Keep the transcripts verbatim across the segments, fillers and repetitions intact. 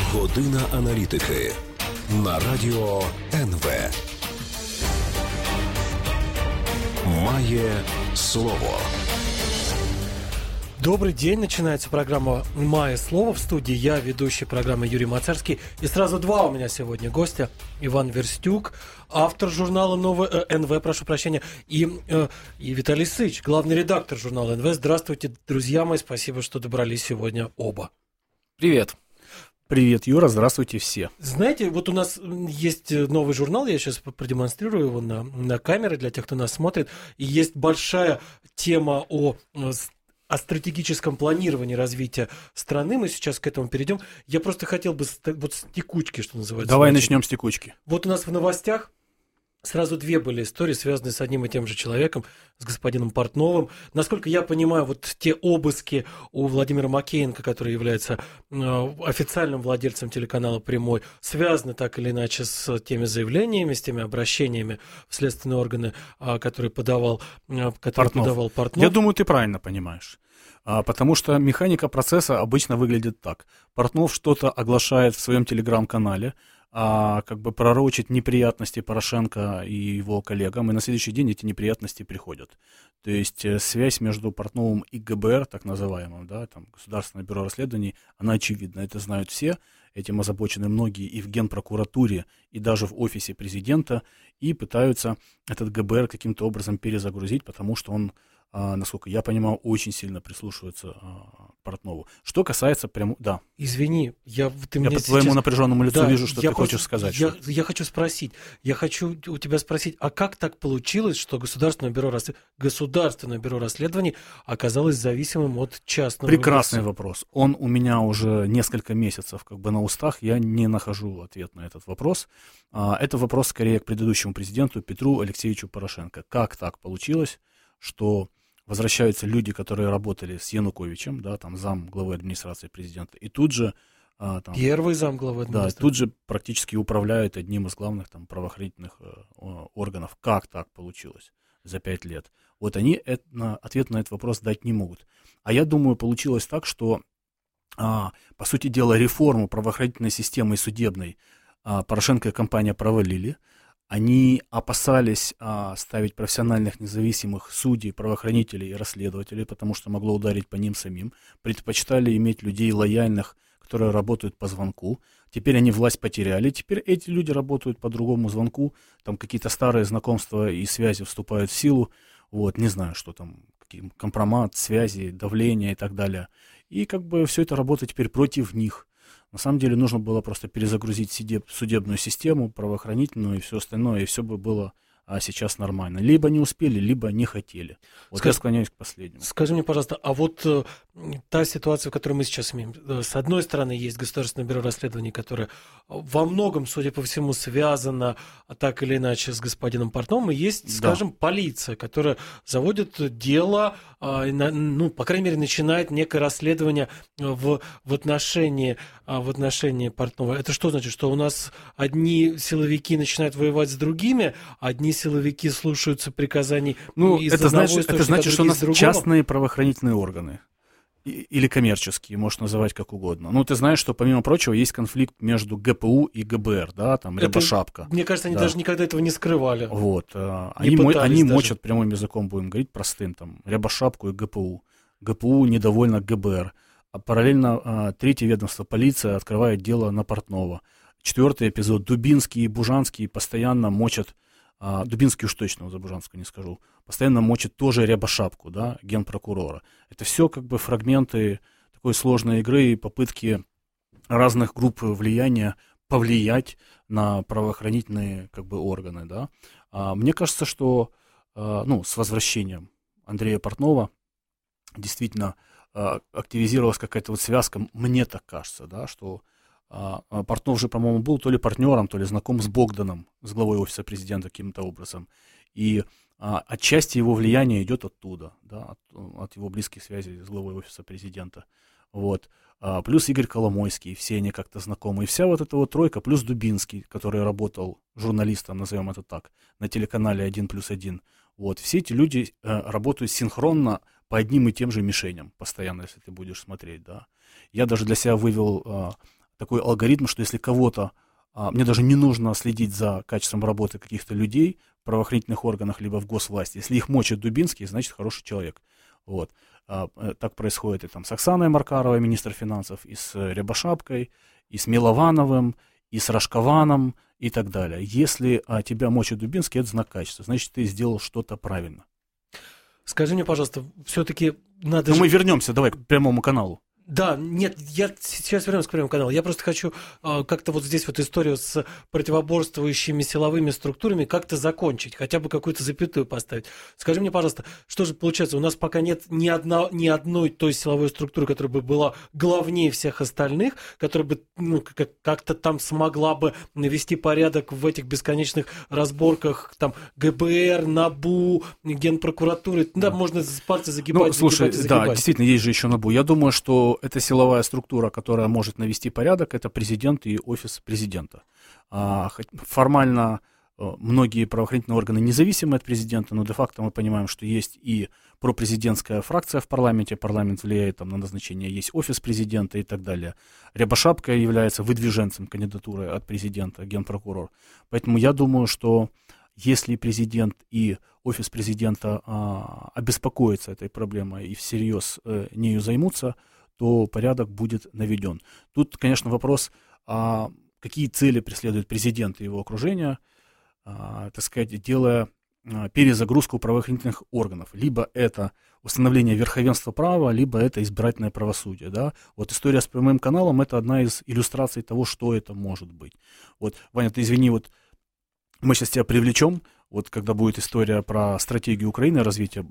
Година аналітики на радіо ен ве. Має слово. Добрый день, начинается программа «Мое слово». В студии я, ведущий программы Юрий Мацарский. И сразу два у меня сегодня гостя. Иван Верстюк, автор журнала «Новое э, эн вэ», прошу прощения, и, э, и Виталий Сыч, главный редактор журнала эн вэ. Здравствуйте, друзья мои, спасибо, что добрались сегодня оба. Привет. Привет, Юра, здравствуйте все. Знаете, вот у нас есть новый журнал, я сейчас продемонстрирую его на, на камере для тех, кто нас смотрит, и есть большая тема о... о стратегическом планировании развития страны. Мы сейчас к этому перейдем. Я просто хотел бы вот с текучки, что называется. Давай начать. Начнем с текучки. Вот у нас в новостях сразу две были истории, связанные с одним и тем же человеком, с господином Портновым. Насколько я понимаю, вот те обыски у Владимира Макеенко, который является э, официальным владельцем телеканала «Прямой», связаны так или иначе с теми заявлениями, с теми обращениями в следственные органы, э, которые подавал, э, которые Портнов. подавал Портнов. Я думаю, ты правильно понимаешь. А, потому что механика процесса обычно выглядит так. Портнов что-то оглашает в своем телеграм-канале, а, как бы пророчит неприятности Порошенко и его коллегам, и на следующий день эти неприятности приходят. То есть э, связь между Портновым и гэ бэ эр, так называемым, да, там, Государственное бюро расследований, она очевидна, это знают все, этим озабочены многие и в Генпрокуратуре, и даже в офисе президента, и пытаются этот гэ бэ эр каким-то образом перезагрузить, потому что он, а, насколько я понимаю, очень сильно прислушивается а, к Портнову. Что касается прямо... Да. Извини, я... Ты я по твоему сейчас... напряженному лицу да, вижу, что ты просто... хочешь сказать. Я, что... я хочу спросить, я хочу у тебя спросить, а как так получилось, что Государственное бюро, рас... Государственное бюро расследований оказалось зависимым от частного... Прекрасный лица? вопрос. Он у меня уже несколько месяцев как бы на устах, я не нахожу ответ на этот вопрос. А, это вопрос скорее к предыдущему президенту Петру Алексеевичу Порошенко. Как так получилось, что возвращаются люди, которые работали с Януковичем, да, там зам главы администрации президента, и тут же а, там, первый зам главы администрации, да, тут же практически управляют одним из главных там правоохранительных э, органов. Как так получилось за пять лет? Вот они это, ответ на этот вопрос дать не могут. А я думаю, получилось так, что а, по сути дела реформу правоохранительной системы и судебной а, Порошенко и компания провалили. Они опасались а, ставить профессиональных независимых судей, правоохранителей и расследователей, потому что могло ударить по ним самим. Предпочитали иметь людей лояльных, которые работают по звонку. Теперь они власть потеряли. Теперь эти люди работают по другому звонку. Там какие-то старые знакомства и связи вступают в силу. Вот, не знаю, что там, компромат, связи, давление и так далее. И как бы все это работает теперь против них. На самом деле нужно было просто перезагрузить судебную систему, правоохранительную и все остальное, и все бы было а, сейчас нормально. Либо не успели, либо не хотели. Вот Скажи, я склоняюсь к последнему. Скажи мне, пожалуйста, а вот э, та ситуация, которую мы сейчас имеем, э, с одной стороны, есть Государственное бюро расследований, которое во многом, судя по всему, связано так или иначе с господином Портновым, и есть, скажем, да. полиция, которая заводит дело, э, на, ну, по крайней мере, начинает некое расследование в, в, отношении, э, в отношении Портнова. Это что значит, что у нас одни силовики начинают воевать с другими, одни силовики слушаются приказаний ну, из это одного значит, это значит, что у нас частные правоохранительные органы. Или коммерческие, можешь называть как угодно. Ну, ты знаешь, что, помимо прочего, есть конфликт между гэ пэ у и гэ бэ эр, да, там, Рябошапка. Мне кажется, они да. даже никогда этого не скрывали. Вот. Они, они мочат, прямым языком будем говорить, простым, там, Рябошапку и гэ пэ у. гэ пэ у недовольно гэ бэ эр. А параллельно третье ведомство, полиция, открывает дело на Портнова. Четвертый эпизод, Дубинский и Бужанский постоянно мочат, а, Дубинский уж точно, за Бужанского не скажу, постоянно мочат тоже Рябошапку, да, генпрокурора. Это все как бы фрагменты такой сложной игры и попытки разных групп влияния повлиять на правоохранительные как бы органы, да. А, мне кажется, что а, ну, с возвращением Андрея Портнова действительно а, активизировалась какая-то вот связка, мне так кажется, да, что Портнов же, по-моему, был то ли партнером, то ли знаком с Богданом, с главой офиса президента каким-то образом. И а, отчасти его влияние идет оттуда, да, от, от его близких связей с главой офиса президента. Вот. А, плюс Игорь Коломойский, все они как-то знакомы. И вся вот эта вот тройка, плюс Дубинский, который работал журналистом, назовем это так, на телеканале один плюс один. Вот. Все эти люди а, работают синхронно по одним и тем же мишеням, постоянно, если ты будешь смотреть, да. Я даже для себя вывел... А, такой алгоритм, что если кого-то, а, мне даже не нужно следить за качеством работы каких-то людей в правоохранительных органах, либо в госвласти. Если их мочит Дубинский, значит, хороший человек. Вот. А, так происходит и там с Оксаной Маркаровой, министр финансов, и с Рябошапкой, и с Миловановым, и с Рашкованом, и так далее. Если а, тебя мочит Дубинский, это знак качества, значит, ты сделал что-то правильно. Скажи мне, пожалуйста, все-таки надо Но же... мы вернемся, давай, к прямому каналу. Да, нет, я сейчас вернусь к прямому каналу. Я просто хочу э, как-то вот здесь вот историю с противоборствующими силовыми структурами как-то закончить, хотя бы какую-то запятую поставить. Скажи мне, пожалуйста, что же получается? У нас пока нет ни, одна, ни одной той силовой структуры, которая бы была главнее всех остальных, которая бы ну, как-то там смогла бы навести порядок в этих бесконечных разборках, там, ГБР, НАБУ, Генпрокуратуры. Да, можно пальцы загибать, ну, слушай, загибать и загибать. Да, действительно, есть же еще НАБУ. Я думаю, что это силовая структура, которая может навести порядок, это президент и офис президента. Формально многие правоохранительные органы независимы от президента, но де-факто мы понимаем, что есть и пропрезидентская фракция в парламенте, парламент влияет там на назначение, есть офис президента и так далее. Рябошапка является выдвиженцем кандидатуры от президента, генпрокурор. Поэтому я думаю, что если президент и офис президента а, обеспокоятся этой проблемой и всерьез э, нею займутся, то порядок будет наведен. Тут, конечно, вопрос, а какие цели преследует президент и его окружение, а, так сказать, делая а, перезагрузку правоохранительных органов. Либо это установление верховенства права, либо это избирательное правосудие. Да? Вот история с прямым каналом – это одна из иллюстраций того, что это может быть. Вот, Ваня, ты извини, вот мы сейчас тебя привлечем, вот когда будет история про стратегию Украины развития,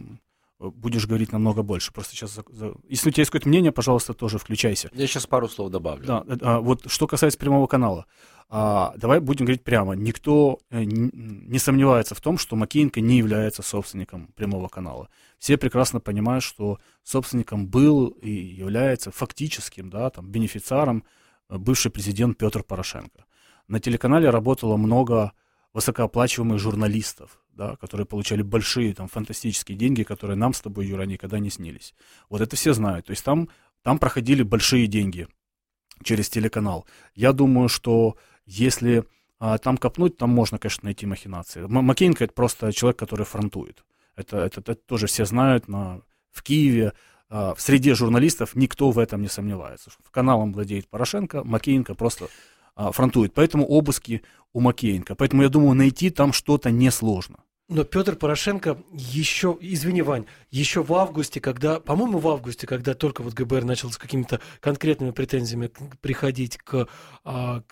будешь говорить намного больше. Просто сейчас, если у тебя есть какое-то мнение, пожалуйста, тоже включайся. Я сейчас пару слов добавлю. Да, а, вот что касается прямого канала, а, давай будем говорить прямо. Никто не, не сомневается в том, что Макеенко не является собственником прямого канала. Все прекрасно понимают, что собственником был и является фактическим, да, там, бенефициаром бывший президент Петр Порошенко. На телеканале работало много высокооплачиваемых журналистов, да, которые получали большие, там, фантастические деньги, которые нам с тобой, Юра, никогда не снились. Вот это все знают. То есть там, там проходили большие деньги через телеканал. Я думаю, что если а, там копнуть, там можно, конечно, найти махинации. Макеенко — это просто человек, который фронтует. Это, это, это тоже все знают. На, в Киеве, а, в среде журналистов никто в этом не сомневается. В каналом владеет Порошенко, Макеенко просто фронтует. Поэтому обыски у Макеенко. Поэтому, я думаю, найти там что-то несложно. Но Петр Порошенко еще, извини, Вань, еще в августе, когда, по-моему, в августе, когда только вот ГБР начал с какими-то конкретными претензиями приходить к, к,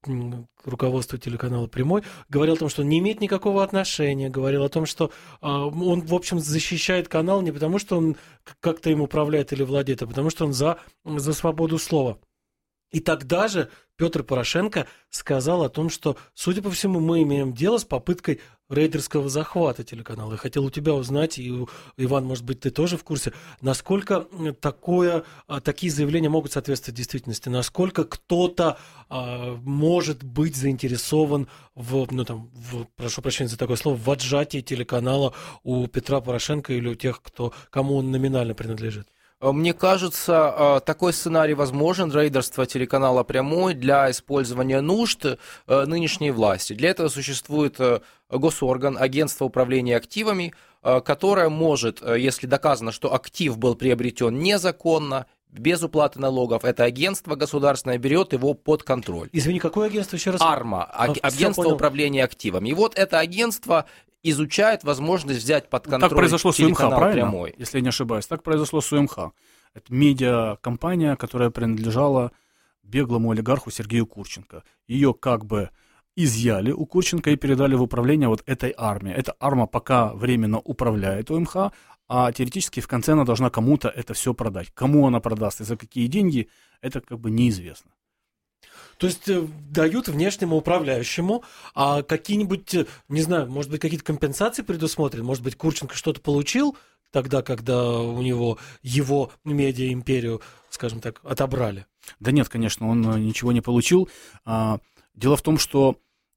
к руководству телеканала «Прямой», говорил о том, что он не имеет никакого отношения, говорил о том, что он, в общем, защищает канал не потому, что он как-то им управляет или владеет, а потому, что он за, за свободу слова. И тогда же Петр Порошенко сказал о том, что, судя по всему, мы имеем дело с попыткой рейдерского захвата телеканала. Я хотел у тебя узнать, и, Иван, может быть, ты тоже в курсе, насколько такое, такие заявления могут соответствовать действительности, насколько кто-то а, может быть заинтересован в, ну, там, в, прошу прощения за такое слово, в отжатии телеканала у Петра Порошенко или у тех, кто, кому он номинально принадлежит. Мне кажется, такой сценарий возможен, рейдерство телеканала «Прямой» для использования нужд нынешней власти. Для этого существует госорган, агентство управления активами, которое может, если доказано, что актив был приобретен незаконно, без уплаты налогов, это агентство государственное берет его под контроль. Извини, какое агентство еще раз? АРМА, а, агентство управления активами. И вот это агентство изучает возможность взять под контроль так произошло с УМХ, правильно? «Прямой». Если я не ошибаюсь. Так произошло с УМХ. Это медиакомпания, которая принадлежала беглому олигарху Сергею Курченко. Ее как бы изъяли у Курченко и передали в управление вот этой армии. Эта арма пока временно управляет УМХ, а теоретически в конце она должна кому-то это все продать. Кому она продаст и за какие деньги, это как бы неизвестно. То есть э, дают внешнему управляющему, а какие-нибудь, не знаю, может быть, какие-то компенсации предусмотрены? Может быть, Курченко что-то получил тогда, когда у него его медиа-империю, скажем так, отобрали? Да нет, конечно, он ничего не получил. Дело в том, что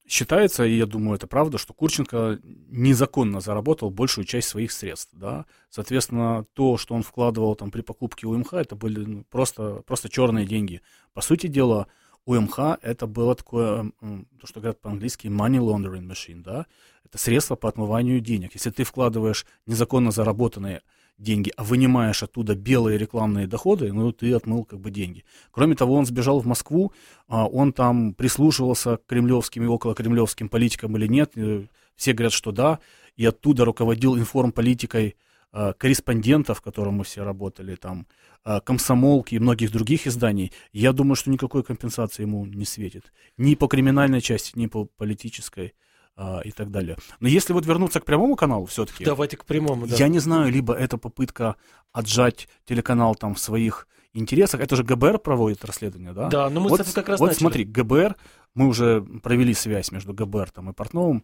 считается, и я думаю, это правда, что Курченко незаконно заработал большую часть своих средств, да. Соответственно, то, что он вкладывал там при покупке УМХ, это были ну, просто, просто черные деньги. По сути дела, УМХ это было такое, то, что говорят по-английски money laundering machine, да. Это средство по отмыванию денег. Если ты вкладываешь незаконно заработанные деньги, а вынимаешь оттуда белые рекламные доходы, ну, ты отмыл как бы деньги. Кроме того, он сбежал в Москву, он там прислушивался к кремлевским и околокремлевским политикам или нет, все говорят, что да, и оттуда руководил информполитикой корреспондентов, в котором мы все работали, там, комсомолки и многих других изданий. Я думаю, что никакой компенсации ему не светит. Ни по криминальной части, ни по политической. И так далее. Но если вот вернуться к прямому каналу все-таки... Давайте к прямому, да. Я не знаю, либо это попытка отжать телеканал там в своих интересах. Это же ГБР проводит расследование, да? Да, но мы вот, с этого как раз вот начали. Смотри, ГБР, мы уже провели связь между ГБР там, и Портновым,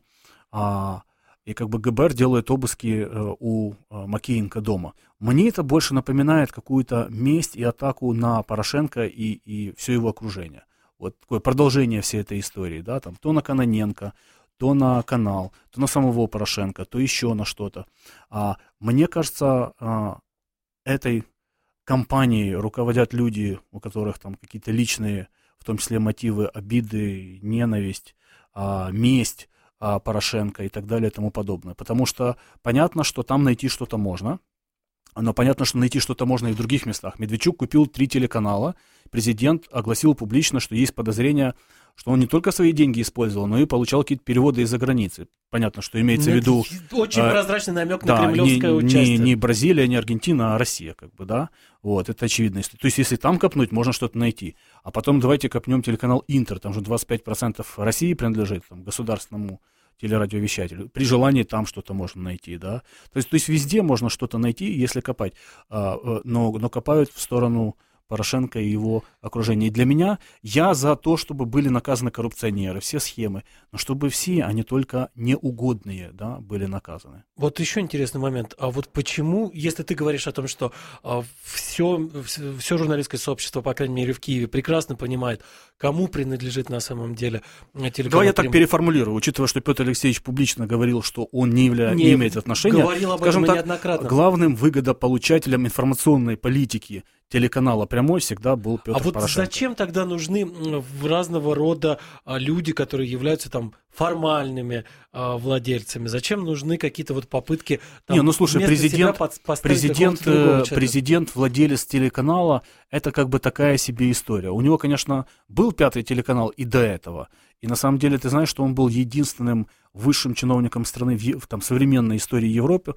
а, и как бы ГБР делает обыски а, у а, Макеенко дома. Мне это больше напоминает какую-то месть и атаку на Порошенко и, и все его окружение. Вот такое продолжение всей этой истории, да, там, то на Кононенко, то на канал, то на самого Порошенко, то еще на что-то. А, мне кажется, а, этой кампанией руководят люди, у которых там какие-то личные, в том числе мотивы, обиды, ненависть, а, месть а, Порошенко и так далее и тому подобное. Потому что понятно, что там найти что-то можно, но понятно, что найти что-то можно и в других местах. Медведчук купил три телеканала, президент огласил публично, что есть подозрение, что он не только свои деньги использовал, но и получал какие-то переводы из-за границы. Понятно, что имеется ну, в виду... Очень э, прозрачный намек да, на кремлевское не, участие. Не, не Бразилия, не Аргентина, а Россия, как бы, да. Вот, это очевидно. То есть, если там копнуть, можно что-то найти. А потом давайте копнем телеканал Интер, там же двадцать пять процентов России принадлежит там, государственному телерадиовещателю. При желании там что-то можно найти, да. То есть, то есть везде можно что-то найти, если копать. А, но, но копают в сторону Порошенко и его окружения. И для меня, я за то, чтобы были наказаны коррупционеры, все схемы, но чтобы все, а не только неугодные, да, были наказаны. Вот еще интересный момент. А вот почему, если ты говоришь о том, что а, все, все журналистское сообщество, по крайней мере в Киеве, прекрасно понимает, кому принадлежит на самом деле телеканал. Давай я так переформулирую, учитывая, что Петр Алексеевич публично говорил, что он не, явля... не, не имеет отношения. Говорил об скажем этом так, неоднократно. Главным выгодополучателем информационной политики телеканала «Прямой» всегда был Петр а вот Порошенко. Зачем тогда нужны разного рода люди, которые являются там формальными а, владельцами? Зачем нужны какие-то вот попытки там, Не, ну слушай, президент, под, президент, президент, владелец телеканала, это как бы такая себе история. У него, конечно, был пятый телеканал и до этого. И на самом деле ты знаешь, что он был единственным высшим чиновником страны в, в там, современной истории Европы,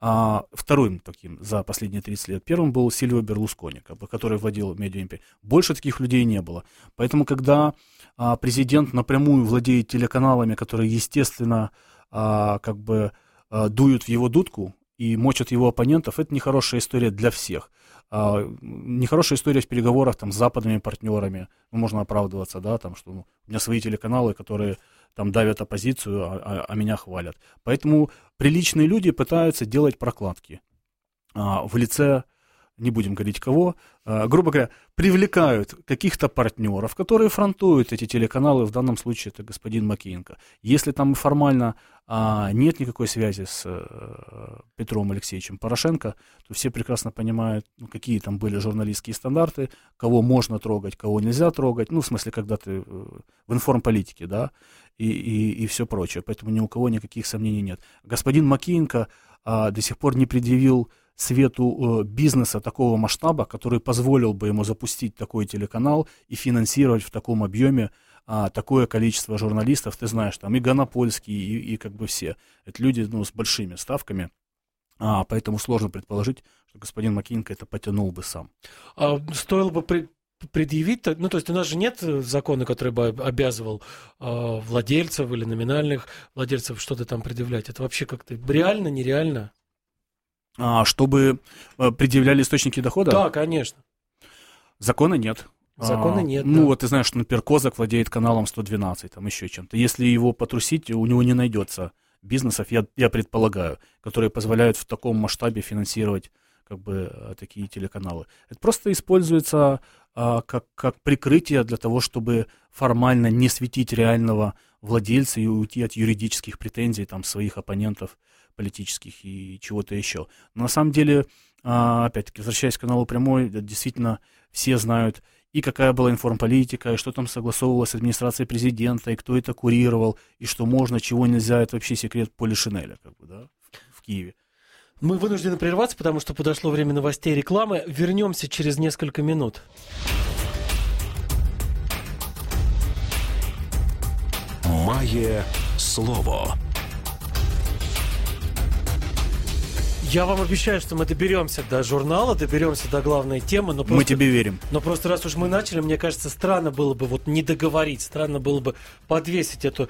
а вторым таким за последние тридцать лет. Первым был Сильвио Берлускони, как бы, который владел медиаимперией. Больше таких людей не было. Поэтому, когда а, президент напрямую владеет телеканалами, которые, естественно, а, как бы а, дуют в его дудку и мочат его оппонентов, это нехорошая история для всех. А, нехорошая история в переговорах там, с западными партнерами. Ну, можно оправдываться, да, там, что ну, у меня свои телеканалы, которые там давят оппозицию, а, а, а меня хвалят. Поэтому приличные люди пытаются делать прокладки а, в лице, не будем говорить кого, а, грубо говоря, привлекают каких-то партнеров, которые фронтуют эти телеканалы, в данном случае это господин Макеенко. Если там формально а, нет никакой связи с а, Петром Алексеевичем Порошенко, то все прекрасно понимают, ну, какие там были журналистские стандарты, кого можно трогать, кого нельзя трогать, ну, в смысле, когда ты в информполитике, да, и, и, и все прочее. Поэтому ни у кого никаких сомнений нет. Господин Макеенко а, до сих пор не предъявил свету э, бизнеса такого масштаба, который позволил бы ему запустить такой телеканал и финансировать в таком объеме а, такое количество журналистов. Ты знаешь, там и Гонопольский, и, и как бы все. Это люди, ну, с большими ставками. А, поэтому сложно предположить, что господин Макеенко это потянул бы сам. А, стоило бы при... предъявить, ну, то есть у нас же нет закона, который бы обязывал э, владельцев или номинальных владельцев что-то там предъявлять. Это вообще как-то реально, нереально? А, чтобы э, предъявляли источники дохода? Да, конечно. Закона нет. Закона нет, а, Ну, да. вот ты знаешь, что, например, Козак владеет каналом сто двенадцать, там еще чем-то. Если его потрусить, у него не найдется бизнесов, я, я предполагаю, которые позволяют в таком масштабе финансировать как бы такие телеканалы. Это просто используется а, как, как прикрытие для того, чтобы формально не светить реального владельца и уйти от юридических претензий там, своих оппонентов политических и чего-то еще. Но на самом деле, опять-таки, возвращаясь к каналу «Прямой», действительно все знают и какая была информполитика, и что там согласовывалось с администрацией президента, и кто это курировал, и что можно, чего нельзя. Это вообще секрет Полишинеля, как бы, да, в, в Киеве. Мы вынуждены прерваться, потому что подошло время новостей и рекламы. Вернемся через несколько минут. Має слово. Я вам обещаю, что мы доберемся до журнала, доберемся до главной темы. Но просто, мы тебе верим. Но просто раз уж мы начали, мне кажется, странно было бы вот не договорить, странно было бы подвесить эту,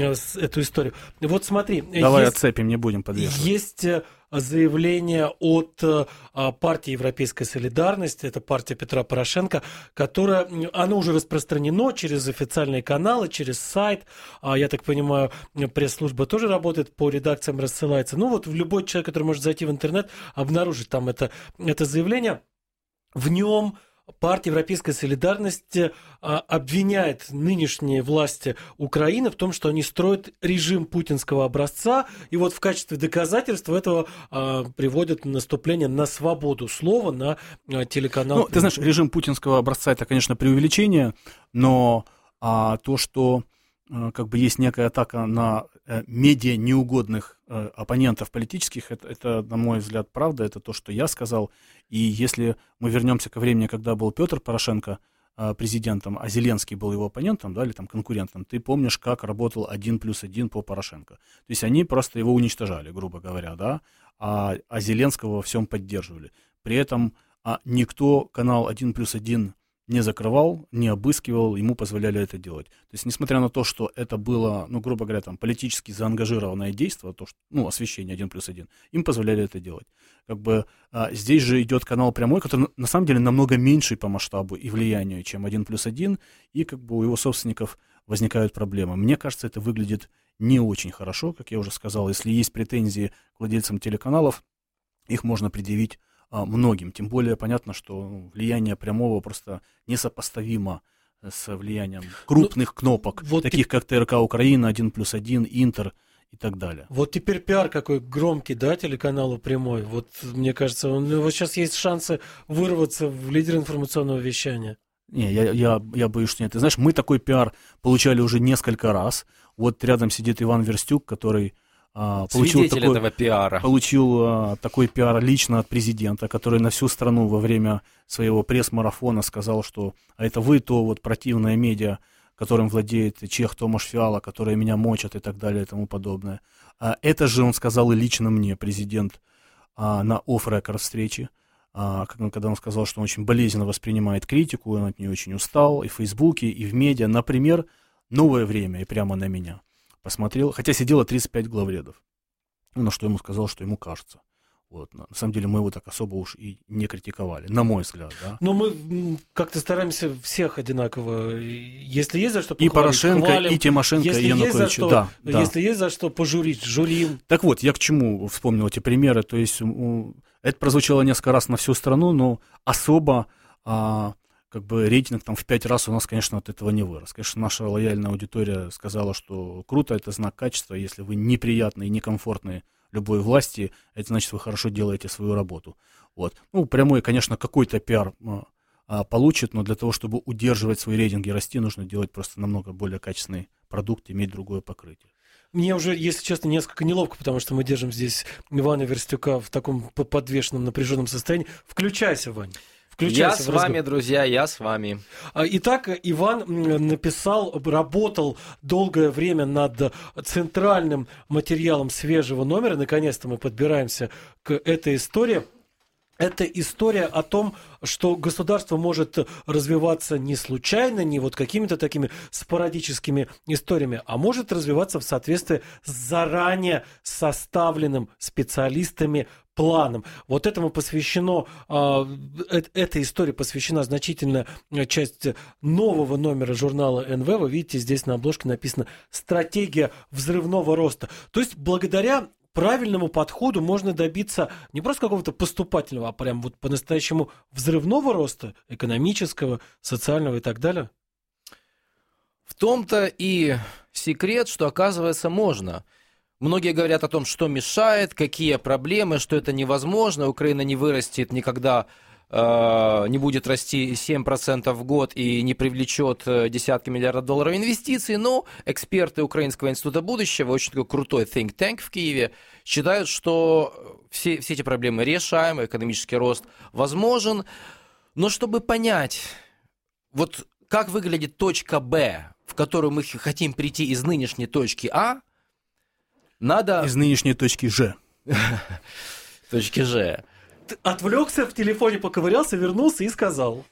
эту историю. Вот смотри. Давай есть, отцепим, не будем подвешивать. Есть заявление от а, партии Европейской солидарности, это партия Петра Порошенко, которая, оно уже распространено через официальные каналы, через сайт, а, я так понимаю, пресс-служба тоже работает, по редакциям рассылается. Ну вот любой человек, который может зайти в интернет, обнаружить там это, это заявление, в нем партия Европейской солидарности а, обвиняет нынешние власти Украины в том, что они строят режим путинского образца, и вот в качестве доказательства этого а, приводят наступление на свободу слова на а, телеканал. Ну, ты знаешь, режим путинского образца — это, конечно, преувеличение, но а, то, что а, как бы есть некая атака на а, медиа неугодных а, оппонентов политических, это, это, на мой взгляд, правда, это то, что я сказал. И если мы вернемся ко времени, когда был Петр Порошенко а, президентом, а Зеленский был его оппонентом, да, или там конкурентом, ты помнишь, как работал один плюс один по Порошенко. То есть они просто его уничтожали, грубо говоря, да, а, а Зеленского во всем поддерживали. При этом а, никто канал один плюс один не закрывал, не обыскивал, ему позволяли это делать. То есть, несмотря на то, что это было, ну, грубо говоря, там, политически заангажированное действие, то, что, ну, освещение один плюс один, им позволяли это делать. Как бы а, здесь же идет канал «Прямой», который, на самом деле, намного меньший по масштабу и влиянию, чем один плюс один, и как бы у его собственников возникают проблемы. Мне кажется, это выглядит не очень хорошо, как я уже сказал. Если есть претензии к владельцам телеканалов, их можно предъявить многим. Тем более понятно, что влияние Прямого просто несопоставимо с влиянием крупных ну, кнопок, вот таких ты... как ТРК Украина, один плюс один, Интер и так далее. Вот теперь пиар какой громкий, да, телеканалу «Прямой». Вот мне кажется, у него сейчас есть шансы вырваться в лидер информационного вещания. Не, я, я, я боюсь, что нет. Ты знаешь, мы такой пиар получали уже несколько раз. Вот рядом сидит Иван Верстюк, который А, получил Свидетель такой, этого пиара. Получил а, такой пиар лично от президента, который на всю страну во время своего пресс-марафона сказал, что а это вы, то вот противное медиа, которым владеет чех Томаш Фиала, которые меня мочат и так далее и тому подобное. А, это же он сказал и лично мне, президент, а, на офф-рекорд встрече, а, когда он сказал, что он очень болезненно воспринимает критику, он от нее очень устал и в Фейсбуке, и в медиа. Например, «Новое время» и прямо на меня посмотрел, хотя сидело тридцать пять главредов. Ну, на что ему сказал, что ему кажется. Вот. На самом деле мы его так особо уж и не критиковали, на мой взгляд. Да? Но мы как-то стараемся всех одинаково. Если есть за что похвалить, и Порошенко, хвалим. И Тимошенко, если и Янукович. Что, да, да. Если есть за что пожурить, журим. Так вот, я к чему вспомнил эти примеры. То есть это прозвучало несколько раз на всю страну, но особо а, как бы рейтинг там в пять раз у нас, конечно, от этого не вырос. Конечно, наша лояльная аудитория сказала, что круто, это знак качества. Если вы неприятные и некомфортные любой власти, это значит, вы хорошо делаете свою работу. Вот. Ну, Прямой, конечно, какой-то пиар а, получит, но для того, чтобы удерживать свои рейтинги и расти, нужно делать просто намного более качественный продукт, иметь другое покрытие. Мне уже, если честно, несколько неловко, потому что мы держим здесь Ивана Верстюка в таком подвешенном, напряженном состоянии. Включайся, Вань. Я с вами, друзья, я с вами. Итак, Иван написал, работал долгое время над центральным материалом свежего номера. Наконец-то мы подбираемся к этой истории. Это история о том, что государство может развиваться не случайно, не вот какими-то такими спорадическими историями, а может развиваться в соответствии с заранее составленным специалистами планом. Вот этому посвящено, э, э, эта история посвящена значительная часть нового номера журнала эн вэ. Вы видите, здесь на обложке написано «Стратегия взрывного роста». То есть благодаря правильному подходу можно добиться не просто какого-то поступательного, а прям вот по-настоящему взрывного роста, экономического, социального и так далее? В том-то и секрет, что, оказывается, можно. Многие говорят о том, что мешает, какие проблемы, что это невозможно, Украина не вырастет никогда, э, не будет расти семь процентов в год и не привлечет десятки миллиардов долларов инвестиций, но эксперты Украинского института будущего, очень такой крутой think tank в Киеве, считают, что все, все эти проблемы решаемы, экономический рост возможен, но чтобы понять, вот как выглядит точка Б, в которую мы хотим прийти из нынешней точки А, надо... Из нынешней точки Ж. Точки Ж. Ты отвлекся, в телефоне поковырялся, вернулся и сказал.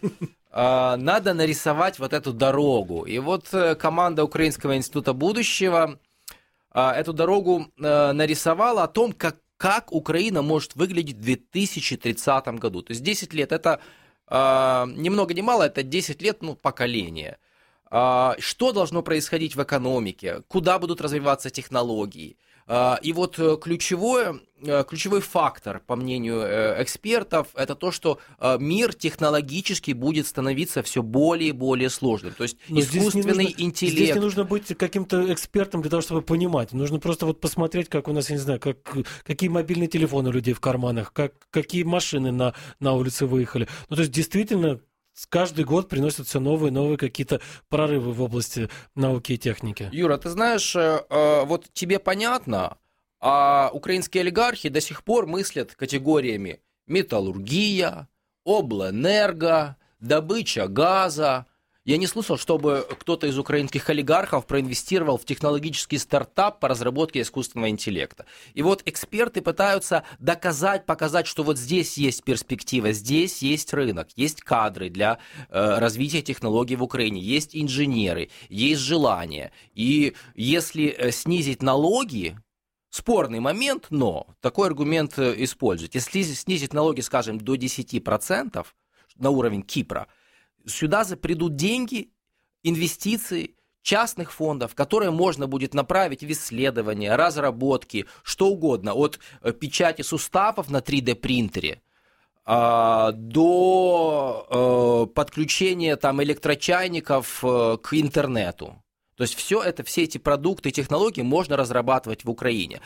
Надо нарисовать вот эту дорогу. И вот команда Украинского института будущего эту дорогу нарисовала о том, как, как Украина может выглядеть в две тысячи тридцатом году. То есть десять лет, это ни много ни мало, это десять лет, ну, поколения. Что должно происходить в экономике, куда будут развиваться технологии. И вот ключевой, ключевой фактор, по мнению экспертов, это то, что мир технологически будет становиться все более и более сложным. То есть но искусственный здесь нужно, интеллект... Здесь не нужно быть каким-то экспертом для того, чтобы понимать. Нужно просто вот посмотреть, как у нас, я не знаю, как, какие мобильные телефоны у людей в карманах, как, какие машины на, на улице выехали. Ну, то есть действительно... Каждый год приносят все новые новые какие-то прорывы в области науки и техники. Юра, ты знаешь, вот тебе понятно, а украинские олигархи до сих пор мыслят категориями металлургия, облэнерго, добыча газа. Я не слышал, чтобы кто-то из украинских олигархов проинвестировал в технологический стартап по разработке искусственного интеллекта. И вот эксперты пытаются доказать, показать, что вот здесь есть перспектива, здесь есть рынок, есть кадры для э, развития технологий в Украине, есть инженеры, есть желание. И если э, снизить налоги, спорный момент, но такой аргумент э, использовать. Если снизить налоги, скажем, до десять процентов на уровень Кипра, сюда придут деньги, инвестиции частных фондов, которые можно будет направить в исследования, разработки, что угодно, от печати суставов на три дэ принтере а, до а, подключения там, электрочайников а, к интернету. То есть все это, все эти продукты, технологии можно разрабатывать в Украине.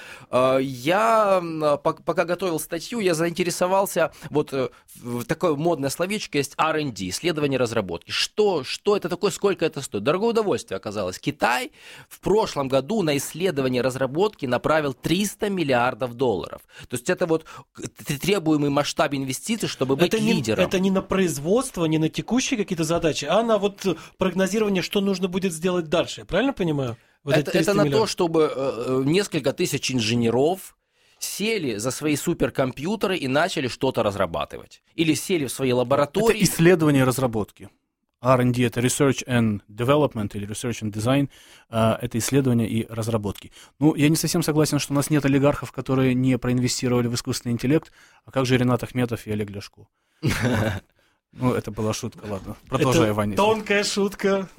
Я, пока готовил статью, я заинтересовался, вот такое модное словечко есть ар энд ди, исследование разработки. Что, что это такое, сколько это стоит? Дорогое удовольствие оказалось. Китай в прошлом году на исследование разработки направил триста миллиардов долларов. То есть это вот требуемый масштаб инвестиций, чтобы быть это лидером. Не, это не на производство, не на текущие какие-то задачи, а на вот прогнозирование, что нужно будет сделать дальше. Я правильно понимаю? Вот это, это на то, чтобы э, несколько тысяч инженеров сели за свои суперкомпьютеры и начали что-то разрабатывать. Или сели в свои лаборатории. Это исследование разработки. ар энд ди это Research and Development или Research and Design. Э, это исследование и разработки. Ну, я не совсем согласен, что у нас нет олигархов, которые не проинвестировали в искусственный интеллект. А как же Ренат Ахметов и Олег Ляшко? Ну, это была шутка, ладно. Продолжай, Ваня. Тонкая шутка.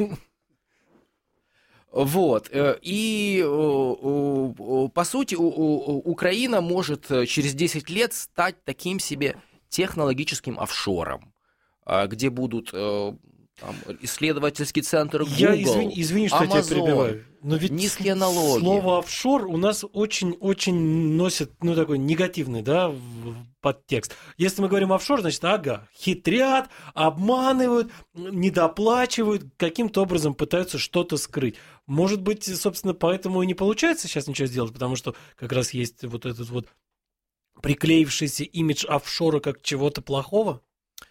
Вот, и по сути Украина может через десять лет стать таким себе технологическим офшором, где будут там, исследовательский центр Google, я извини, извини, что Amazon, я тебя перебиваю, но ведь низкие налоги. Слово офшор у нас очень-очень носит, ну, такой негативный, да, подтекст. Если мы говорим офшор, значит, ага, хитрят, обманывают, недоплачивают, каким-то образом пытаются что-то скрыть. Может быть, собственно, поэтому и не получается сейчас ничего сделать, потому что как раз есть вот этот вот приклеившийся имидж офшора как чего-то плохого?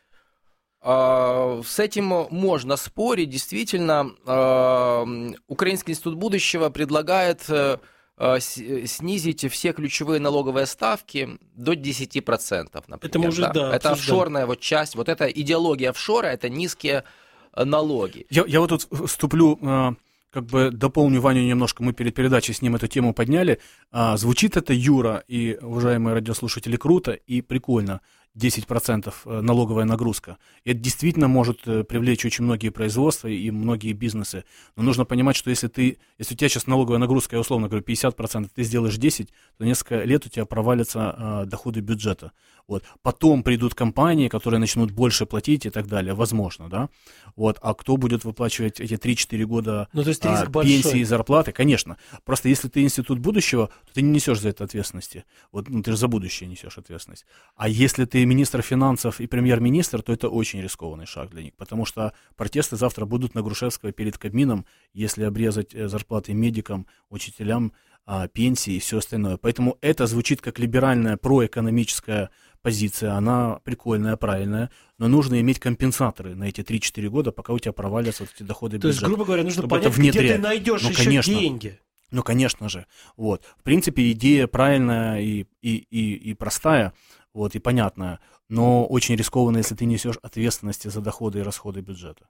С этим можно спорить. Действительно, Украинский институт будущего предлагает снизить все ключевые налоговые ставки до десять процентов, например. Это мы уже, да. да, это обсуждали. Офшорная вот часть, вот эта идеология офшора, это низкие налоги. Я, я вот тут вступлю, как бы дополню Ваню немножко, мы перед передачей с ним эту тему подняли. Звучит это, Юра и уважаемые радиослушатели, круто и прикольно. десять процентов налоговая нагрузка. И это действительно может привлечь очень многие производства и многие бизнесы. Но нужно понимать, что если ты, если у тебя сейчас налоговая нагрузка, я условно говорю, пятьдесят процентов, ты сделаешь десять процентов, то несколько лет у тебя провалятся э, доходы бюджета. Вот. Потом придут компании, которые начнут больше платить и так далее, возможно, да. Вот. А кто будет выплачивать эти три-четыре года ну, то есть а, пенсии и зарплаты? Конечно. Просто если ты институт будущего, то ты не несешь за это ответственности. Вот, ну, ты же за будущее несешь ответственность. А если ты министр финансов и премьер-министр, то это очень рискованный шаг для них, потому что протесты завтра будут на Грушевского перед Кабмином, если обрезать зарплаты медикам, учителям, пенсии и все остальное. Поэтому это звучит как либеральная проэкономическая позиция, она прикольная, правильная, но нужно иметь компенсаторы на эти три-четыре года, пока у тебя провалятся вот эти доходы бюджета. То есть, грубо говоря, нужно понять, где ты найдешь ну, еще конечно. деньги. Ну, конечно же. Вот. В принципе, идея правильная и, и, и, и простая, вот, и понятная, но очень рискованно, если ты несешь ответственности за доходы и расходы бюджета.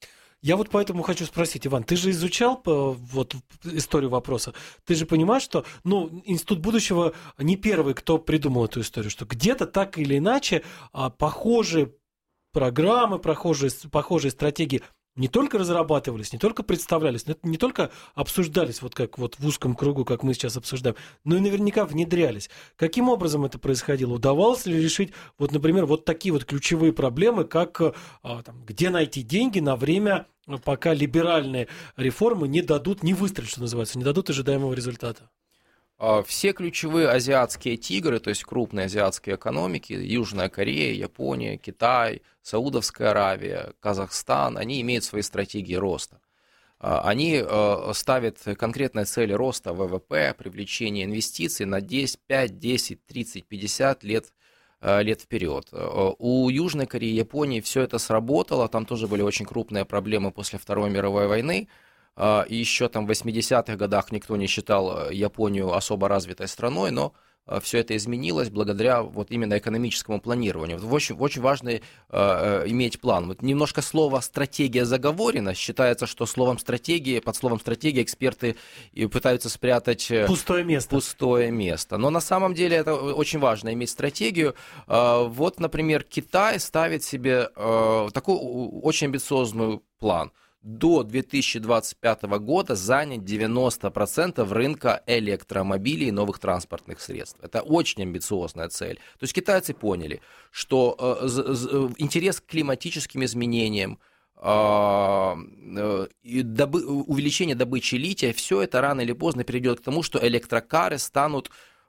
Я вот поэтому хочу спросить, Иван, ты же изучал вот историю вопроса, ты же понимаешь, что ну, Институт будущего не первый, кто придумал эту историю, что где-то так или иначе похожие программы, похожие, похожие стратегии не только разрабатывались, не только представлялись, но не только обсуждались, вот как вот в узком кругу, как мы сейчас обсуждаем, но и наверняка внедрялись. Каким образом это происходило? Удавалось ли решить, вот, например, вот такие вот ключевые проблемы, как там, где найти деньги на время, пока либеральные реформы не дадут, не выстрелят, что называется, не дадут ожидаемого результата? Все ключевые азиатские тигры, то есть крупные азиатские экономики, Южная Корея, Япония, Китай, Саудовская Аравия, Казахстан, они имеют свои стратегии роста. Они ставят конкретные цели роста ВВП, привлечения инвестиций на десять, пять, десять, тридцать, пятьдесят лет, лет вперед. У Южной Кореи и Японии все это сработало, там тоже были очень крупные проблемы после Второй мировой войны. И еще там в восьмидесятых годах никто не считал Японию особо развитой страной, но все это изменилось благодаря вот именно экономическому планированию. Очень, очень важно э, иметь план. Вот немножко слово «стратегия» заговорено. Считается, что словом «стратегия», под словом «стратегия» эксперты пытаются спрятать пустое место. пустое место. Но на самом деле это очень важно, иметь стратегию. Э, вот, например, Китай ставит себе э, такой очень амбициозный план. До две тысячи двадцать пятого года занять девяносто процентов рынка электромобилей и новых транспортных средств. Это очень амбициозная цель. То есть китайцы поняли, что э, э, интерес к климатическим изменениям, э, э, добы, увеличение добычи лития, все это рано или поздно приведет к тому, что электрокары станут,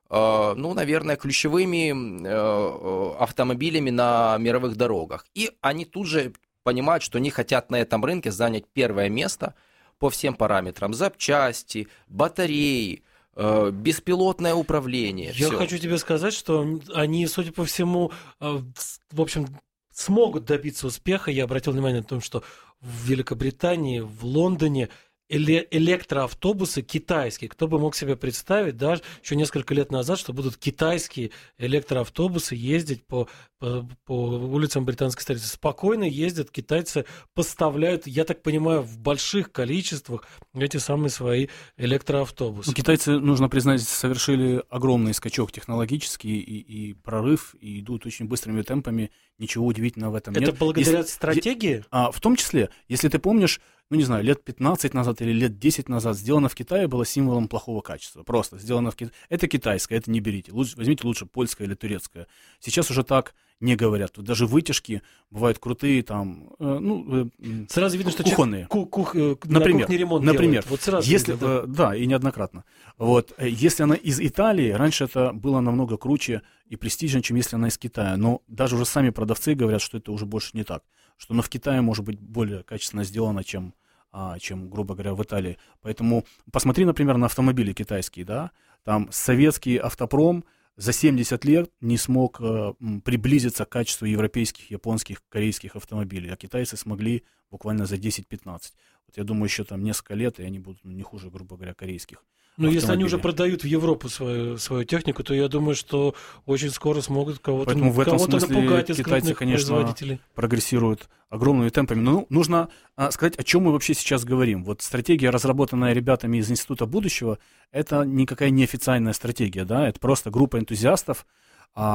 э, ну, наверное, ключевыми э, автомобилями на мировых дорогах. И они тут же понимают, что они хотят на этом рынке занять первое место по всем параметрам. Запчасти, батареи, э, беспилотное управление. Я всё. хочу тебе сказать, что они, судя по всему, э, в общем, смогут добиться успеха. Я обратил внимание на то, что в Великобритании, в Лондоне электроавтобусы китайские. Кто бы мог себе представить, да, еще несколько лет назад, что будут китайские электроавтобусы ездить по, по, по улицам британской столицы. Спокойно ездят, китайцы поставляют, я так понимаю, в больших количествах эти самые свои электроавтобусы. Ну, китайцы, нужно признать, совершили огромный скачок технологический и, и прорыв, и идут очень быстрыми темпами. Ничего удивительного в этом Это нет. Это благодаря если, стратегии? А, в том числе, если ты помнишь, ну, не знаю, лет пятнадцать назад или лет десять назад сделано в Китае было символом плохого качества. Просто сделано в Китае. Это китайское, это не берите. Лучше, возьмите лучше польское или турецкое. Сейчас уже так не говорят. Тут даже вытяжки бывают крутые, там, э, ну, э, сразу видно, что кухонные. Ку- кух- э, например, на кухне ремонт например, делает. Вот сразу если, видно, да. э, да, и неоднократно. Вот, э, если она из Италии, раньше это было намного круче и престижнее, чем если она из Китая. Но даже уже сами продавцы говорят, что это уже больше не так. Что она в Китае может быть более качественно сделана, чем чем, грубо говоря, в Италии. Поэтому посмотри, например, на автомобили китайские, да, там советский автопром за семьдесят лет не смог э, приблизиться к качеству европейских, японских, корейских автомобилей, а китайцы смогли буквально за десять-пятнадцать. Вот я думаю, еще там несколько лет, и они будут ну, не хуже, грубо говоря, корейских. Ну, если они уже продают в Европу свою, свою технику, то я думаю, что очень скоро смогут кого-то, Поэтому в этом кого-то смысле напугать из китайцы, крупных конечно, производителей. Прогрессируют огромными темпами. Но ну, нужно а, сказать, о чем мы вообще сейчас говорим. Вот стратегия, разработанная ребятами из Института будущего, это никакая неофициальная стратегия, да, это просто группа энтузиастов, а,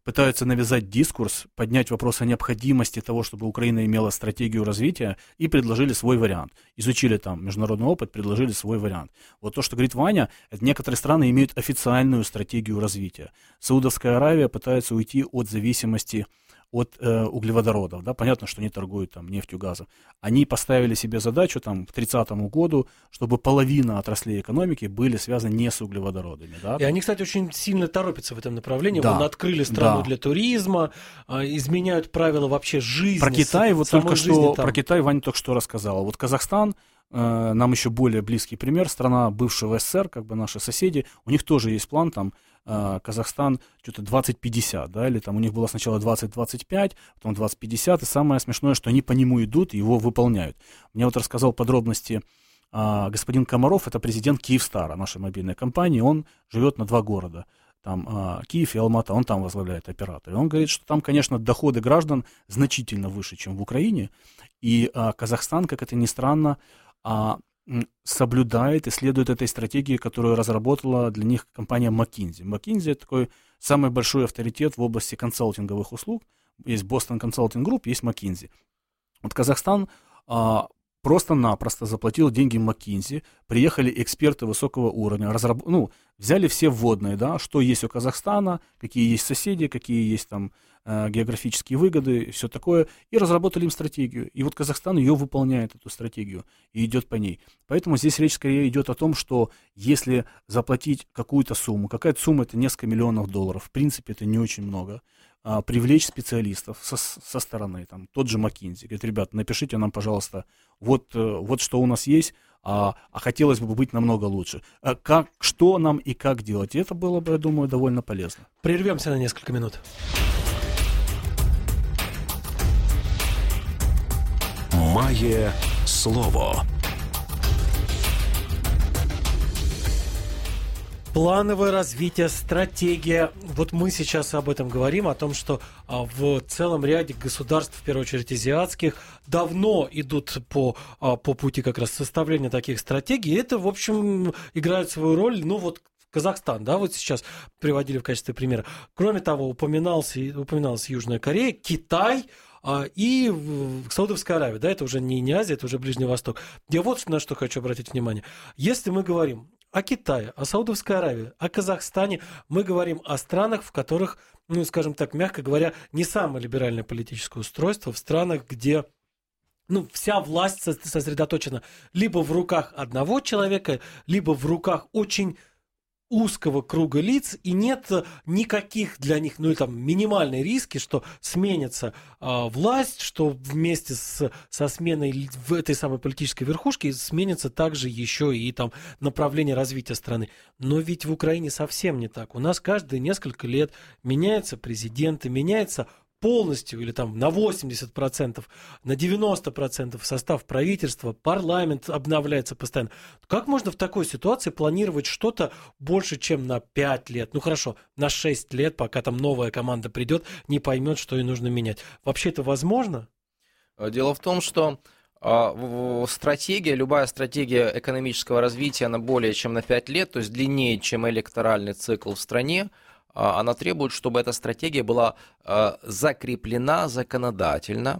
пытаются навязать дискурс, поднять вопрос о необходимости того, чтобы Украина имела стратегию развития, и предложили свой вариант. Изучили там международный опыт, предложили свой вариант. Вот то, что говорит Ваня, это некоторые страны имеют официальную стратегию развития. Саудовская Аравия пытается уйти от зависимости от э, углеводородов, да, понятно, что они торгуют там нефтью, газом. Они поставили себе задачу там к тридцатому году, чтобы половина отраслей экономики были связаны не с углеводородами, да. И они, кстати, очень сильно торопятся в этом направлении. Да. Вон открыли страну да. для туризма, изменяют правила вообще жизни. Про Китай вот только жизни что, там. про Китай Ваня только что рассказала. Вот Казахстан, э, нам еще более близкий пример, страна бывшего СССР, как бы наши соседи, у них тоже есть план там. Казахстан что-то двадцать пятьдесят, да, или там у них было сначала двадцать двадцать пять, потом двадцать пятьдесят, и самое смешное, что они по нему идут и его выполняют. Мне вот рассказал подробности а, господин Комаров, это президент Киевстара, нашей мобильной компании, он живет на два города, там а, Киев и Алмата, он там возглавляет оператор. И он говорит, что там, конечно, доходы граждан значительно выше, чем в Украине, и а, Казахстан, как это ни странно, а, соблюдает и следует этой стратегии, которую разработала для них компания McKinsey. McKinsey – это такой самый большой авторитет в области консалтинговых услуг. Есть Boston Consulting Group, есть McKinsey. Вот Казахстан а, просто-напросто заплатил деньги McKinsey, приехали эксперты высокого уровня, разраб... ну, взяли все вводные, да, что есть у Казахстана, какие есть соседи, какие есть там э, географические выгоды, и все такое, и разработали им стратегию. И вот Казахстан ее выполняет, эту стратегию, и идет по ней. Поэтому здесь речь скорее идет о том, что если заплатить какую-то сумму, какая-то сумма это несколько миллионов долларов, в принципе это не очень много, а, привлечь специалистов со, со стороны, там, тот же McKinsey, говорит, ребят, напишите нам, пожалуйста, вот, вот что у нас есть, а, а хотелось бы быть намного лучше. А как, что нам и как делать? И это было бы, я думаю, довольно полезно. Прервемся на несколько минут. Має слово. Плановое развитие, стратегия. Вот мы сейчас об этом говорим, о том, что а, в целом ряде государств, в первую очередь азиатских, давно идут по, а, по пути как раз составления таких стратегий. И это, в общем, играет свою роль, ну вот Казахстан, да, вот сейчас приводили в качестве примера. Кроме того, упоминался, упоминалась Южная Корея, Китай, и Саудовская Аравия, да, это уже не, не Азия, это уже Ближний Восток. Я вот на что хочу обратить внимание. Если мы говорим о Китае, о Саудовской Аравии, о Казахстане, мы говорим о странах, в которых, ну, скажем так, мягко говоря, не самое либеральное политическое устройство, в странах, где ну, вся власть сосредоточена либо в руках одного человека, либо в руках очень узкого круга лиц, и нет никаких для них, ну, там, минимальные риски, что сменится э, власть, что вместе с, со сменой в этой самой политической верхушки сменится также еще и там направление развития страны. Но ведь в Украине совсем не так. У нас каждые несколько лет меняются президенты, меняется полностью или там на восемьдесят процентов, на девяносто процентов состав правительства, парламент обновляется постоянно. Как можно в такой ситуации планировать что-то больше, чем на пять лет? Ну хорошо, на шесть лет, пока там новая команда придет, не поймет, что ей нужно менять. Вообще это возможно? Дело в том, что э, стратегия, любая стратегия экономического развития, она более чем на пять лет, то есть длиннее, чем электоральный цикл в стране. Она требует, чтобы эта стратегия была э, закреплена законодательно,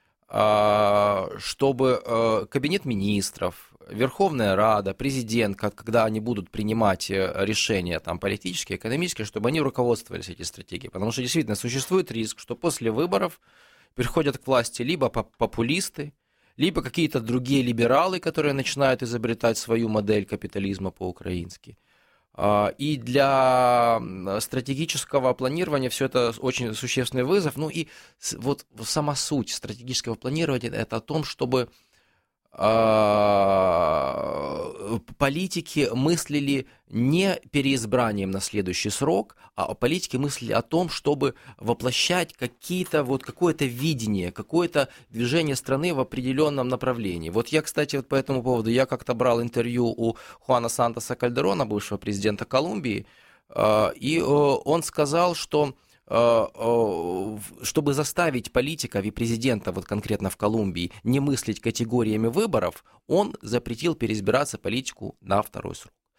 э, чтобы э, Кабинет министров, Верховная Рада, президент, как, когда они будут принимать решения там, политические, экономические, чтобы они руководствовались этой стратегией. Потому что действительно существует риск, что после выборов приходят к власти либо популисты, либо какие-то другие либералы, которые начинают изобретать свою модель капитализма по-украински. И для стратегического планирования все это очень существенный вызов. Ну и вот сама суть стратегического планирования – это о том, чтобы политики мыслили не переизбранием на следующий срок, а политики мыслили о том, чтобы воплощать какие-то, вот, какое-то видение, какое-то движение страны в определенном направлении. Вот я, кстати, вот по этому поводу, я как-то брал интервью у Хуана Сантоса Кальдерона, бывшего президента Колумбии, и он сказал, что чтобы заставить политиков и президента, вот конкретно в Колумбии, не мыслить категориями выборов, он запретил переизбираться политику на второй срок.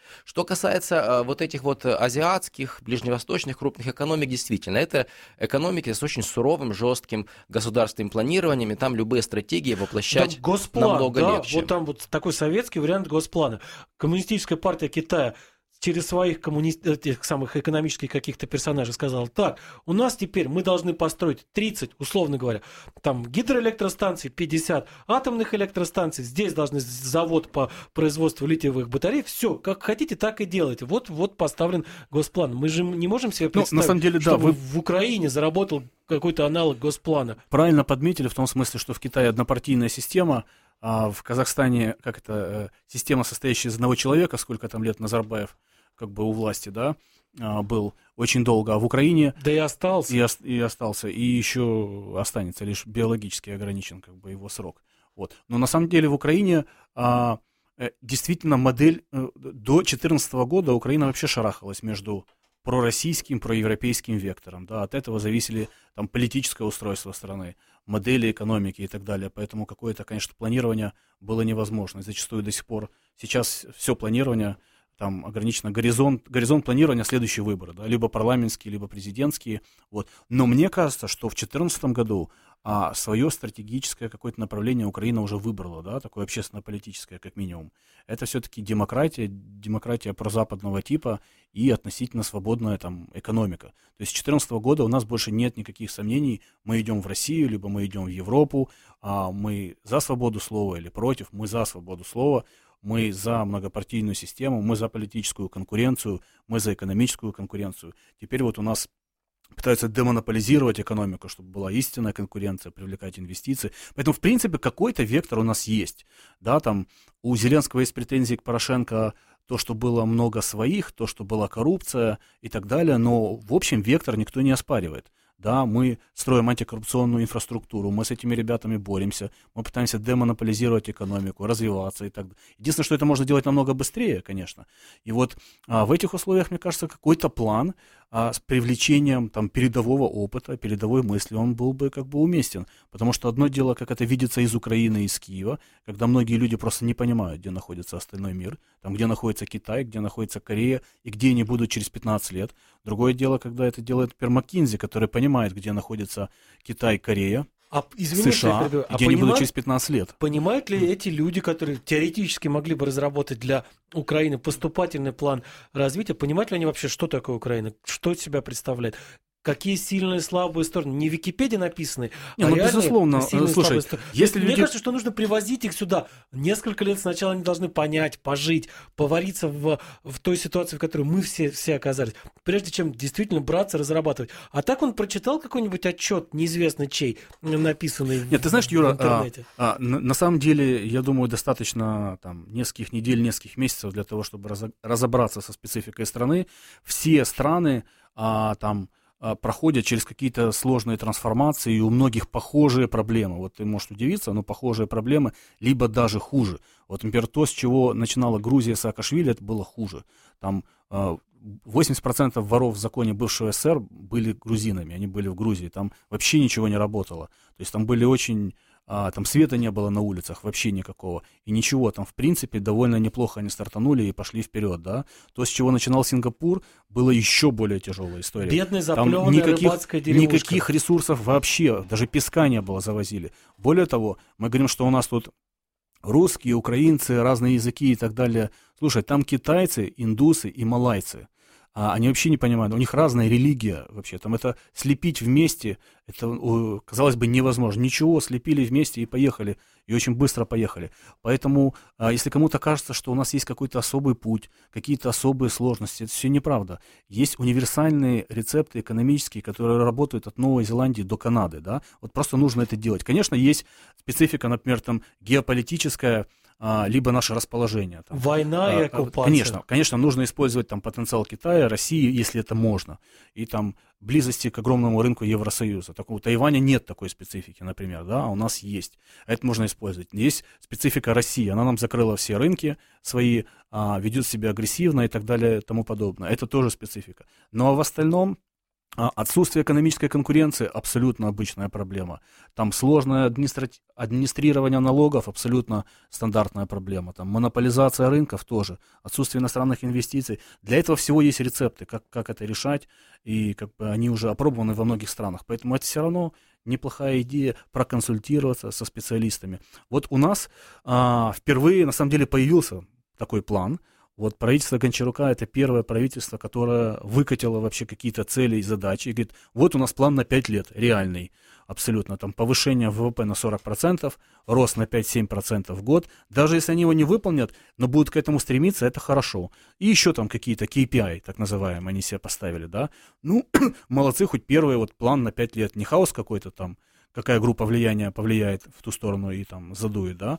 Что касается вот этих вот азиатских, ближневосточных крупных экономик, действительно, это экономики с очень суровым, жестким государственным планированием, и там любые стратегии воплощать да, госплан, намного да, легче. Вот там вот такой советский вариант госплана. Коммунистическая партия Китая через своих коммуни... тех самых экономических каких-то персонажей сказала: так, у нас теперь мы должны построить тридцать, условно говоря, там гидроэлектростанций, пятьдесят атомных электростанций, здесь должны завод по производству литиевых батарей, все, как хотите, так и делайте. Вот, вот поставлен госплан. Мы же не можем себе представить, ну, на самом деле, чтобы да, вы... в Украине заработал какой-то аналог госплана. Правильно подметили в том смысле, что в Китае однопартийная система, а в Казахстане, как это, система, состоящая из одного человека, сколько там лет Назарбаев как бы у власти, да, был очень долго, а в Украине... Да и остался. И, и остался, и еще останется, лишь биологически ограничен как бы его срок. Вот. Но на самом деле в Украине а, действительно модель... До две тысячи четырнадцатого года Украина вообще шарахалась между пророссийским, проевропейским вектором, да, от этого зависели там политическое устройство страны, модели экономики и так далее, поэтому какое-то, конечно, планирование было невозможно, и зачастую до сих пор сейчас все планирование там ограничено, горизонт, горизонт планирования следующие выборы, да, либо парламентские, либо президентские, вот. Но мне кажется, что в две тысячи четырнадцатом году а, свое стратегическое какое-то направление Украина уже выбрала, да, такое общественно-политическое как минимум. Это все-таки демократия, демократия прозападного типа и относительно свободная там экономика. То есть с две тысячи четырнадцатого года у нас больше нет никаких сомнений, мы идем в Россию, либо мы идем в Европу, а мы за свободу слова или против, мы за свободу слова. Мы за многопартийную систему, мы за политическую конкуренцию, мы за экономическую конкуренцию. Теперь вот у нас пытаются демонополизировать экономику, чтобы была истинная конкуренция, привлекать инвестиции. Поэтому, в принципе, какой-то вектор у нас есть. Да, там у Зеленского есть претензии к Порошенко, то, что было много своих, то, что была коррупция и так далее, но в общем вектор никто не оспаривает. Да, мы строим антикоррупционную инфраструктуру, мы с этими ребятами боремся, мы пытаемся демонополизировать экономику, развиваться и так далее. Единственное, что это можно делать намного быстрее, конечно. И вот а, в этих условиях, мне кажется, какой-то план а, с привлечением там, передового опыта, передовой мысли, он был бы как бы уместен. Потому что одно дело, как это видится из Украины, из Киева, когда многие люди просто не понимают, где находится остальной мир, там, где находится Китай, где находится Корея и где они будут через пятнадцать лет. Другое дело, когда это делает МcKinsey, который понимает, где находится Китай, Корея, а, извините, США, а где понимают, они будут через пятнадцать лет. Понимают ли эти люди, которые теоретически могли бы разработать для Украины поступательный план развития, понимают ли они вообще, что такое Украина, что из себя представляет? Какие сильные, слабые стороны? Не в Википедии написаны, не, а ну, реальные, безусловно, сильные, слушай, слабые если Мне люди... кажется, что нужно привозить их сюда. Несколько лет сначала они должны понять, пожить, повариться в, в той ситуации, в которой мы все, все оказались, прежде чем действительно браться, разрабатывать. А так он прочитал какой-нибудь отчет, неизвестно чей, написанный Нет, в, ты знаешь, Юра, в интернете. А, а, на, на самом деле, я думаю, достаточно там, нескольких недель, нескольких месяцев для того, чтобы раз, разобраться со спецификой страны. Все страны а, там... проходят через какие-то сложные трансформации, и у многих похожие проблемы. Вот ты можешь удивиться, но похожие проблемы, либо даже хуже. Вот, например, то, с чего начинала Грузия Саакашвили, это было хуже. Там восемьдесят процентов воров в законе бывшего СССР были грузинами, они были в Грузии, там вообще ничего не работало. То есть там были очень... А, там света не было на улицах, вообще никакого. И ничего, там, в принципе, довольно неплохо они стартанули и пошли вперед, да. То, с чего начинал Сингапур, было еще более тяжелая история. Бедная, заплеванная рыбацкая деревушка. Никаких ресурсов вообще, даже песка не было, завозили. Более того, мы говорим, что у нас тут русские, украинцы, разные языки и так далее. Слушай, там китайцы, индусы и малайцы. А они вообще не понимают, у них разная религия вообще, там это слепить вместе, это, казалось бы, невозможно. Ничего, слепили вместе и поехали, и очень быстро поехали. Поэтому, если кому-то кажется, что у нас есть какой-то особый путь, какие-то особые сложности, это все неправда. Есть универсальные рецепты экономические, которые работают от Новой Зеландии до Канады, да, вот просто нужно это делать. Конечно, есть специфика, например, там, геополитическая, либо наше расположение. Там. Война и оккупация. Конечно, конечно, нужно использовать там потенциал Китая, России, если это можно. И там близости к огромному рынку Евросоюза. Так, у Тайваня нет такой специфики, например, да, а у нас есть. Это можно использовать. Есть специфика России, она нам закрыла все рынки свои, ведет себя агрессивно и так далее и тому подобное. Это тоже специфика. Но в остальном Отсутствие экономической конкуренции – абсолютно обычная проблема. Там сложное администра... администрирование налогов – абсолютно стандартная проблема. Там монополизация рынков тоже, отсутствие иностранных инвестиций. Для этого всего есть рецепты, как, как это решать, и как бы они уже опробованы во многих странах. Поэтому это все равно неплохая идея проконсультироваться со специалистами. Вот у нас а, впервые, на самом деле, появился такой план. Вот правительство Гончарука – это первое правительство, которое выкатило вообще какие-то цели и задачи. И говорит, вот у нас план на пять лет, реальный, абсолютно. Там повышение ВВП на сорок процентов, рост на пять-семь процентов в год. Даже если они его не выполнят, но будут к этому стремиться, это хорошо. И еще там какие-то кей пи ай, так называемые, они себе поставили, да. Ну, молодцы, хоть первый вот план на пять лет. Не хаос какой-то там, какая группа влияния повлияет в ту сторону и там задует, да,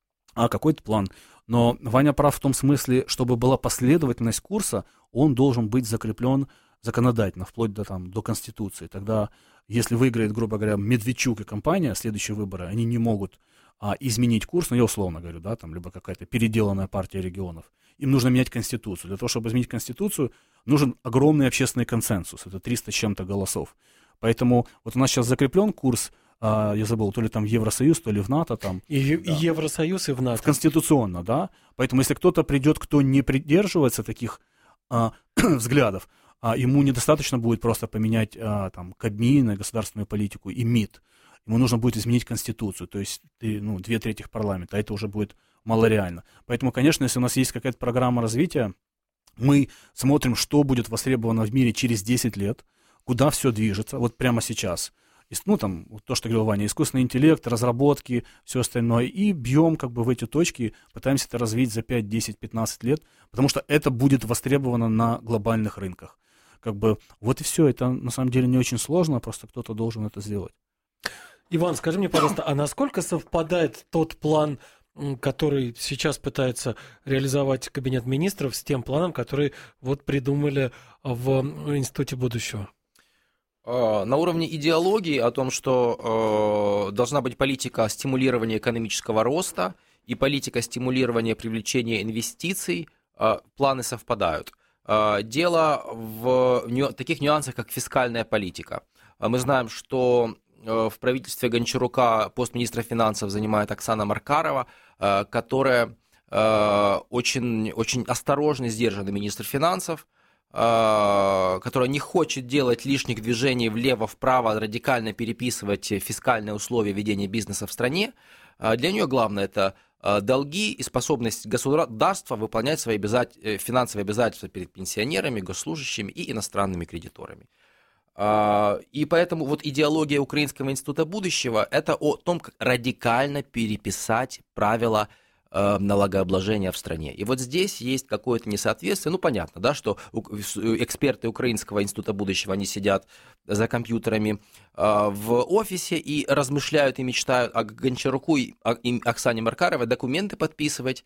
а какой-то план. Но Ваня прав в том смысле, чтобы была последовательность курса, он должен быть закреплен законодательно, вплоть до, там, до Конституции. Тогда, если выиграет, грубо говоря, Медведчук и компания, следующие выборы, они не могут а, изменить курс, ну, я условно говорю, да, там, либо какая-то переделанная партия регионов. Им нужно менять Конституцию. Для того, чтобы изменить Конституцию, нужен огромный общественный консенсус. Это триста с чем-то голосов. Поэтому вот у нас сейчас закреплен курс, Uh, я забыл, то ли там Евросоюз, то ли в НАТО там. И, да. и Евросоюз, и в НАТО. Конституционно, да. Поэтому если кто-то придет, кто не придерживается таких uh, взглядов, uh, ему недостаточно будет просто поменять uh, там Кабмин, государственную политику и МИД. Ему нужно будет изменить Конституцию, то есть ты, ну, две трети парламента, а это уже будет малореально. Поэтому, конечно, если у нас есть какая-то программа развития, мы смотрим, что будет востребовано в мире через десять лет, куда все движется, вот прямо сейчас. Ну, там, то, что говорил Ваня, искусственный интеллект, разработки, все остальное, и бьем как бы в эти точки, пытаемся это развить за пять, десять, пятнадцать лет, потому что это будет востребовано на глобальных рынках. Как бы вот и все, это на самом деле не очень сложно, просто кто-то должен это сделать. Иван, скажи мне, пожалуйста, а насколько совпадает тот план, который сейчас пытается реализовать Кабинет министров, с тем планом, который вот придумали в Институте будущего? На уровне идеологии о том, что э, должна быть политика стимулирования экономического роста и политика стимулирования привлечения инвестиций, э, планы совпадают. Э, дело в ню- таких нюансах, как фискальная политика. Мы знаем, что э, в правительстве Гончарука пост министра финансов занимает Оксана Маркарова, э, которая э, очень, очень осторожный, сдержанный министр финансов, которая не хочет делать лишних движений влево-вправо, радикально переписывать фискальные условия ведения бизнеса в стране. Для нее главное – это долги и способность государства выполнять свои обяза... финансовые обязательства перед пенсионерами, госслужащими и иностранными кредиторами. И поэтому вот идеология Украинского института будущего – это о том, как радикально переписать правила налогообложения в стране. И вот здесь есть какое-то несоответствие. Ну, понятно, да, что эксперты Украинского института будущего, они сидят за компьютерами в офисе и размышляют и мечтают о Гончаруку и Оксане Маркаровой документы подписывать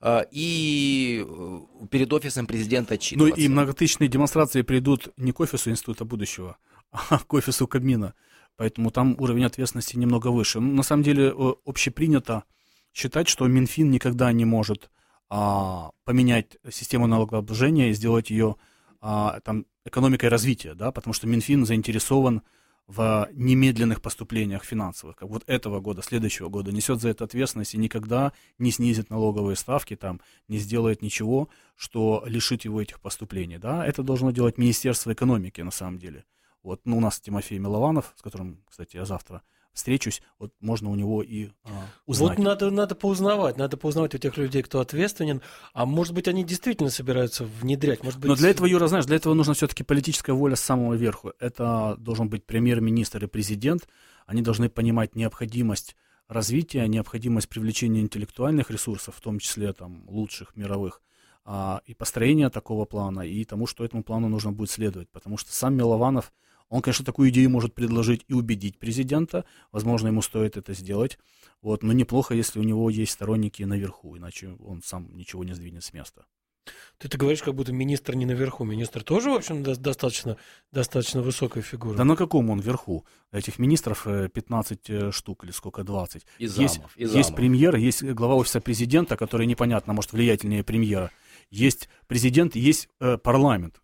и перед офисом президента отчитываться. Ну и многотысячные демонстрации придут не к офису Института будущего, а к офису Кабмина. Поэтому там уровень ответственности немного выше. Ну, на самом деле общепринято считать, что Минфин никогда не может а, поменять систему налогообложения и сделать ее а, там, экономикой развития, да, потому что Минфин заинтересован в немедленных поступлениях финансовых, как вот этого года, следующего года, несет за это ответственность и никогда не снизит налоговые ставки, там, не сделает ничего, что лишит его этих поступлений. Да. Это должно делать Министерство экономики на самом деле. Вот, ну, у нас Тимофей Милованов, с которым, кстати, я завтра встречусь, вот можно у него и а, узнать. Вот надо, надо поузнавать, надо поузнавать у тех людей, кто ответственен, а может быть, они действительно собираются внедрять. Может быть... Но для этого, Юра, знаешь, для этого нужна все-таки политическая воля с самого верху. Это должен быть премьер-министр и президент. Они должны понимать необходимость развития, необходимость привлечения интеллектуальных ресурсов, в том числе там, лучших мировых, а, и построения такого плана, и тому, что этому плану нужно будет следовать. Потому что сам Милованов, он, конечно, такую идею может предложить и убедить президента, возможно, ему стоит это сделать, вот, но неплохо, если у него есть сторонники наверху, иначе он сам ничего не сдвинет с места. Ты, ты говоришь, как будто министр не наверху. Министр тоже, в общем, достаточно, достаточно высокая фигура. Да на каком он верху? Этих министров пятнадцать штук или сколько, двадцать. И замов, есть, и замов. Есть премьер, есть глава офиса президента, который непонятно, может, влиятельнее премьера. Есть президент, есть э, парламент,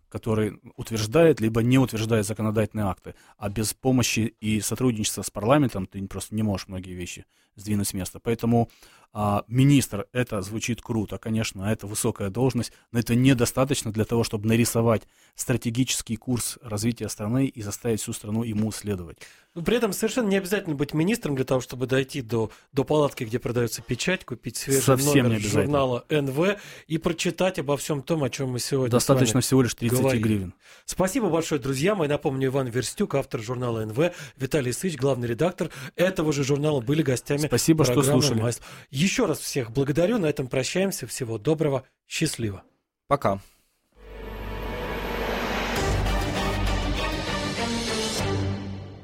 который утверждает, либо не утверждает законодательные акты. А без помощи и сотрудничества с парламентом ты просто не можешь многие вещи сдвинуть с места. Поэтому а, министр, это звучит круто, конечно, это высокая должность, но это недостаточно для того, чтобы нарисовать стратегический курс развития страны и заставить всю страну ему следовать. При этом совершенно не обязательно быть министром для того, чтобы дойти до, до палатки, где продается печать, купить свежий Совсем номер журнала эн вэ и прочитать обо всем том, о чем мы сегодня Достаточно всего лишь тридцать говорим. гривен. Спасибо большое, друзья мои. Напомню, Иван Верстюк, автор журнала эн вэ, Виталий Сыч, главный редактор этого же журнала, были гостями Спасибо, что слушали. «Маэстро». Еще раз всех благодарю. На этом прощаемся. Всего доброго. Счастливо. Пока.